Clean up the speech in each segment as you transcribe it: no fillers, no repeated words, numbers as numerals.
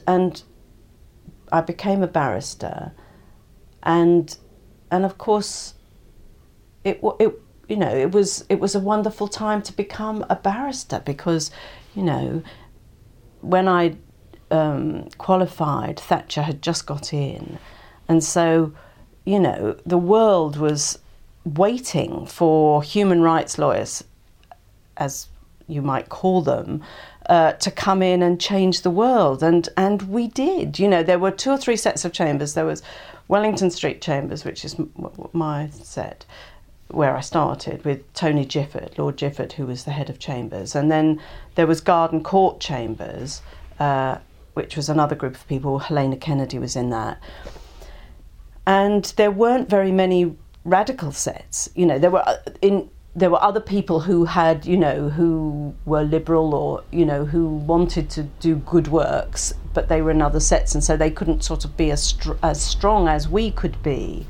and I became a barrister, and of course, it was a wonderful time to become a barrister, because, you know, when I qualified, Thatcher had just got in, and so, you know, the world was waiting for human rights lawyers, as you might call them, to come in and change the world, and we did. You know, there were 2 or 3 sets of chambers. There was Wellington Street Chambers, which is my set, where I started, with Tony Gifford, Lord Gifford, who was the head of chambers, and then there was Garden Court Chambers, which was another group of people. Helena Kennedy was in that, and there weren't very many radical sets. You know, there were other people who had, you know, who were liberal, or, you know, who wanted to do good works, but they were in other sets, and so they couldn't sort of be as strong as we could be.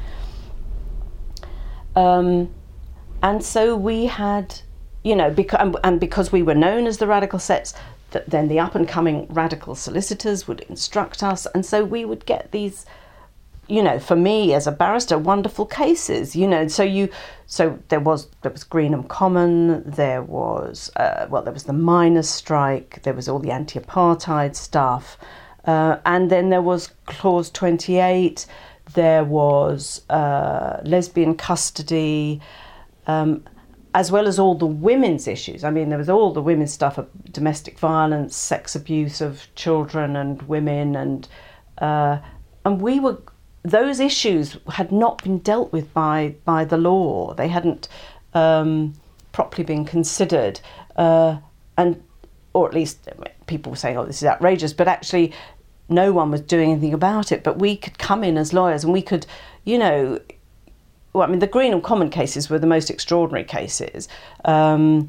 And so we had, you know, because we were known as the radical sets, then the up-and-coming radical solicitors would instruct us, and so we would get these, you know, for me as a barrister, wonderful cases, you know. So there was Greenham Common, there was the miners' strike, there was all the anti-apartheid stuff, and then there was Clause 28, there was lesbian custody, as well as all the women's issues. I mean, there was all the women's stuff of domestic violence, sex abuse of children and women, and we were. Those issues had not been dealt with by the law. They hadn't properly been considered, or at least people were saying, "Oh, this is outrageous," but actually, no one was doing anything about it. But we could come in as lawyers, and we could, you know. Well, I mean, the Greenham Common cases were the most extraordinary cases. The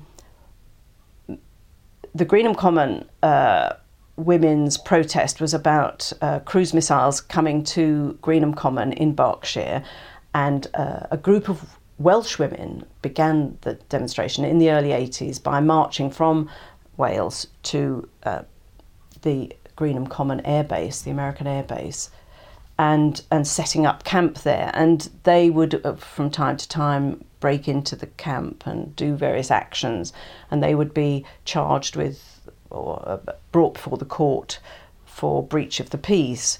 Greenham Common women's protest was about cruise missiles coming to Greenham Common in Berkshire, and a group of Welsh women began the demonstration in the early 80s by marching from Wales to the Greenham Common Air Base, the American Air Base, and setting up camp there. And they would, from time to time, break into the camp and do various actions, and they would be charged with or brought before the court for breach of the peace.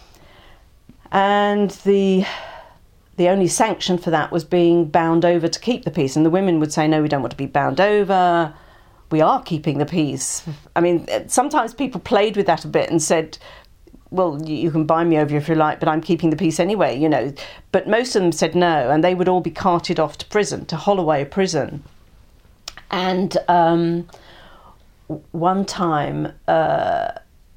And the only sanction for that was being bound over to keep the peace. And the women would say, no, we don't want to be bound over. We are keeping the peace. I mean, sometimes people played with that a bit and said, well, you can bind me over if you like, but I'm keeping the peace anyway, you know. But most of them said no, and they would all be carted off to prison, to Holloway Prison. And one time, I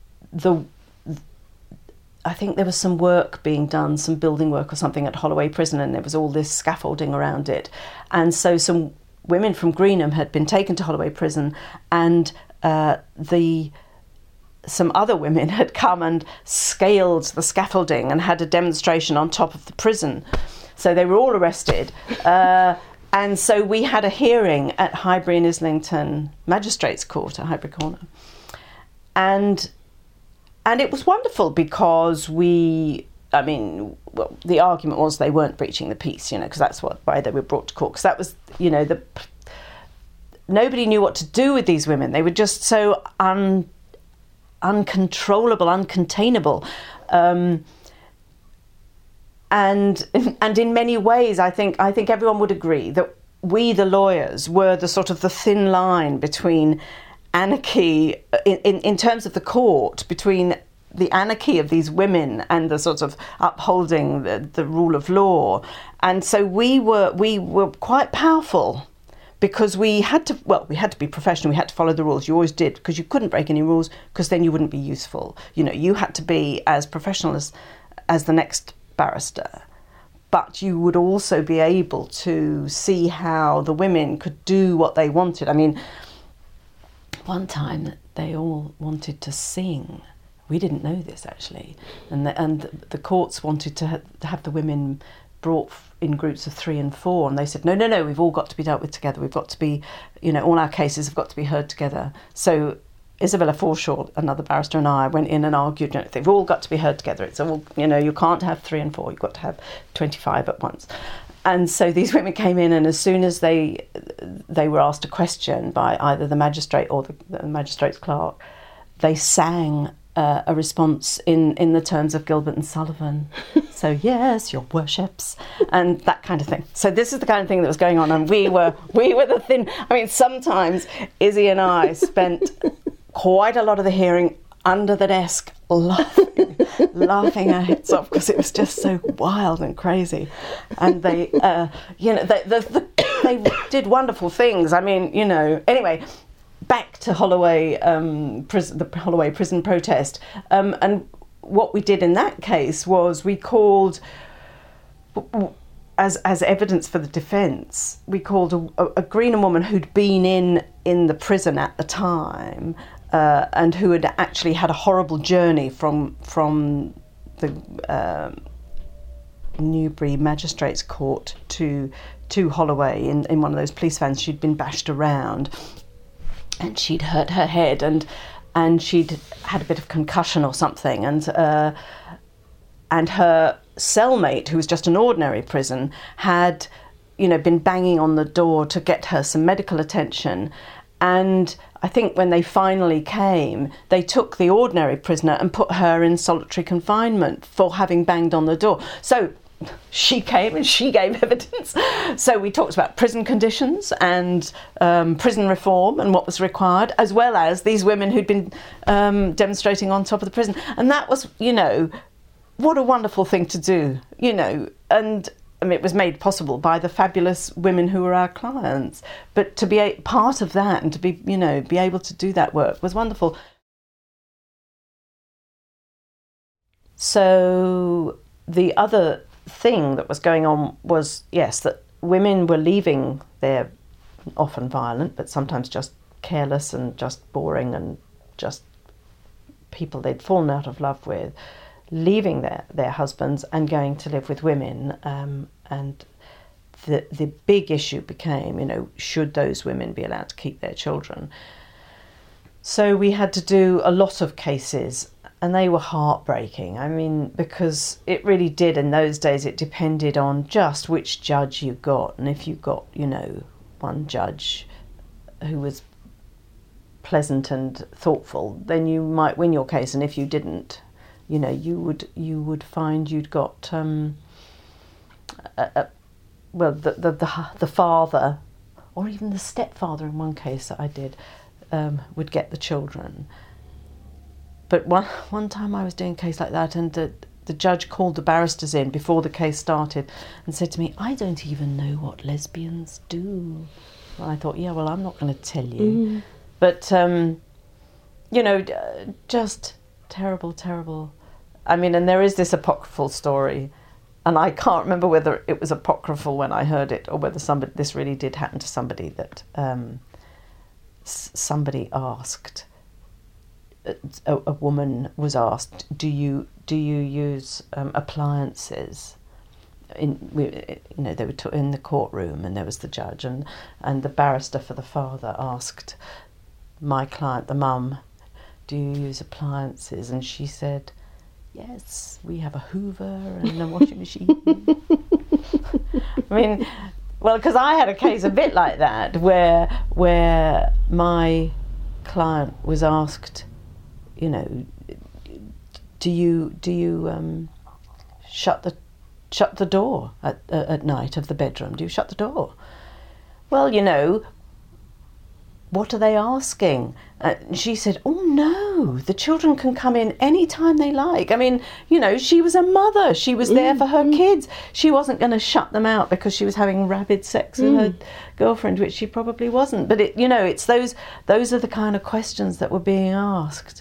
think there was some work being done, some building work or something at Holloway Prison, and there was all this scaffolding around it. And so some women from Greenham had been taken to Holloway Prison, and some other women had come and scaled the scaffolding and had a demonstration on top of the prison. So they were all arrested. And so we had a hearing at Highbury and Islington Magistrates Court at Highbury Corner. And it was wonderful because the argument was they weren't breaching the peace, you know, because that's why they were brought to court. Because that was, you know, nobody knew what to do with these women. They were just so uncontrollable, uncontainable. And in many ways, I think everyone would agree that we, the lawyers, were the sort of the thin line between anarchy, in terms of the court, between the anarchy of these women and the sort of upholding the rule of law. And so we were quite powerful, because we had to be professional. We had to follow the rules. You always did, because you couldn't break any rules, because then you wouldn't be useful. You know, you had to be as professional as the next barrister, but you would also be able to see how the women could do what they wanted. I mean, one time they all wanted to sing. We didn't know this, actually, and the courts wanted to have the women brought in groups of 3 and 4, and they said, no, we've all got to be dealt with together. We've got to be, you know, all our cases have got to be heard together. So Isabella Forshaw, another barrister, and I went in and argued, they've all got to be heard together. It's all, you can't have 3 and 4, you've got to have 25 at once. And so these women came in, and as soon as they were asked a question by either the magistrate or the magistrate's clerk, they sang a response in the terms of Gilbert and Sullivan. So, yes, your worships, and that kind of thing. So this is the kind of thing that was going on, and we were the thin. I mean, sometimes Izzy and I spent quite a lot of the hearing under the desk laughing our heads off, because it was just so wild and crazy. And they, they did wonderful things. I mean, anyway. Back to Holloway, the Holloway prison protest, and what we did in that case was we called, as evidence for the defence, we called a Greenham woman who'd been in the prison at the time, and who had actually had a horrible journey from the Newbury Magistrates Court to Holloway in one of those police vans. She'd been bashed around. And she'd hurt her head, and she'd had a bit of concussion or something, and her cellmate, who was just an ordinary prison, had, been banging on the door to get her some medical attention. And I think when they finally came, they took the ordinary prisoner and put her in solitary confinement for having banged on the door. So she came and she gave evidence. So we talked about prison conditions and prison reform and what was required, as well as these women who'd been demonstrating on top of the prison. And that was, what a wonderful thing to do, and I mean, it was made possible by the fabulous women who were our clients. But to be a part of that and to be able to do that work was wonderful. So the other thing that was going on was, yes, that women were leaving their often violent, but sometimes just careless and just boring and just people they'd fallen out of love with, leaving their husbands and going to live with women. And the big issue became, should those women be allowed to keep their children? So we had to do a lot of cases, and they were heartbreaking. I mean, because it really did in those days, it depended on just which judge you got. And if you got, one judge who was pleasant and thoughtful, then you might win your case. And if you didn't, you would find you'd got, the father, or even the stepfather in one case that I did, would get the children. But one time I was doing a case like that, and the judge called the barristers in before the case started and said to me, "I don't even know what lesbians do." And I thought, yeah, well, I'm not going to tell you. But, just terrible. I mean, and there is this apocryphal story, and I can't remember whether it was apocryphal when I heard it or whether this really did happen to somebody, that somebody asked, a woman was asked, do you use appliances? They were in the courtroom, and there was the judge, and the barrister for the father asked my client, the mum, "Do you use appliances?" And she said, "Yes, we have a Hoover and a washing machine." I mean, well, because I had a case a bit like that where my client was asked, do you shut the door at night of the bedroom? Do you shut the door? Well, what are they asking? She said, "Oh no, the children can come in any time they like." I mean, she was a mother. She was there for her kids. She wasn't going to shut them out because she was having rabid sex with her girlfriend, which she probably wasn't. But it's those are the kind of questions that were being asked.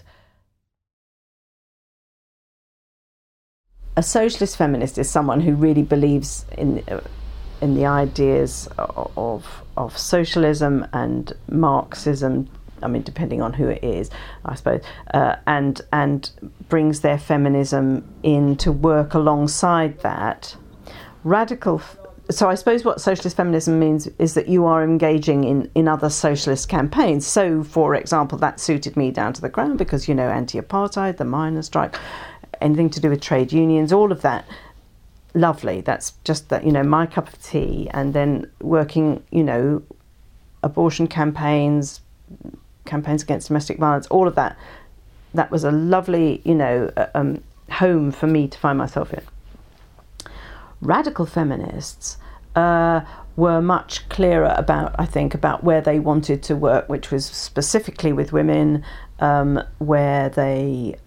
A socialist feminist is someone who really believes in the ideas of socialism and Marxism. I mean, depending on who it is, I suppose, and brings their feminism in to work alongside that. Radical so I suppose what socialist feminism means is that you are engaging in other socialist campaigns. So, for example, that suited me down to the ground because, anti-apartheid, the miners' strike, anything to do with trade unions, all of that, lovely. That's just that, my cup of tea. And then working, abortion campaigns against domestic violence, all of that. That was a lovely, home for me to find myself in. Radical feminists were much clearer about where they wanted to work, which was specifically with women, where they,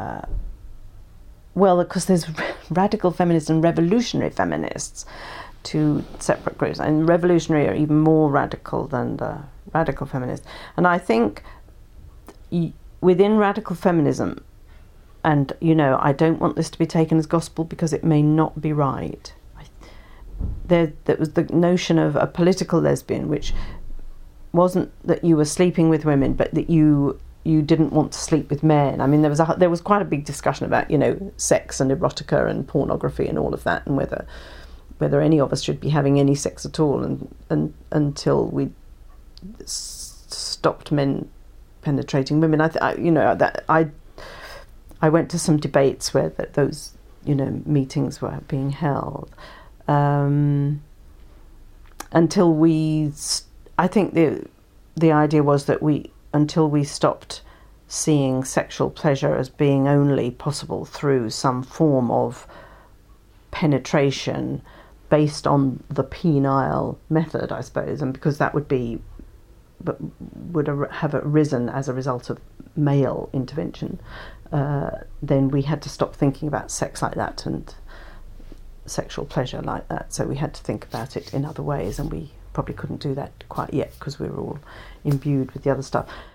because there's radical feminists and revolutionary feminists, two separate groups, and revolutionary are even more radical than the radical feminists. And I think within radical feminism, and, I don't want this to be taken as gospel because it may not be right. There was the notion of a political lesbian, which wasn't that you were sleeping with women, but that you didn't want to sleep with men. I mean, there was quite a big discussion about, sex and erotica and pornography and all of that, and whether any of us should be having any sex at all, and until we stopped men penetrating women. I went to some debates where those, meetings were being held. Until I think the idea was that until we stopped seeing sexual pleasure as being only possible through some form of penetration based on the penile method, I suppose, and because that would have arisen as a result of male intervention, then we had to stop thinking about sex like that and sexual pleasure like that. So we had to think about it in other ways, and we probably couldn't do that quite yet because we were all imbued with the other stuff.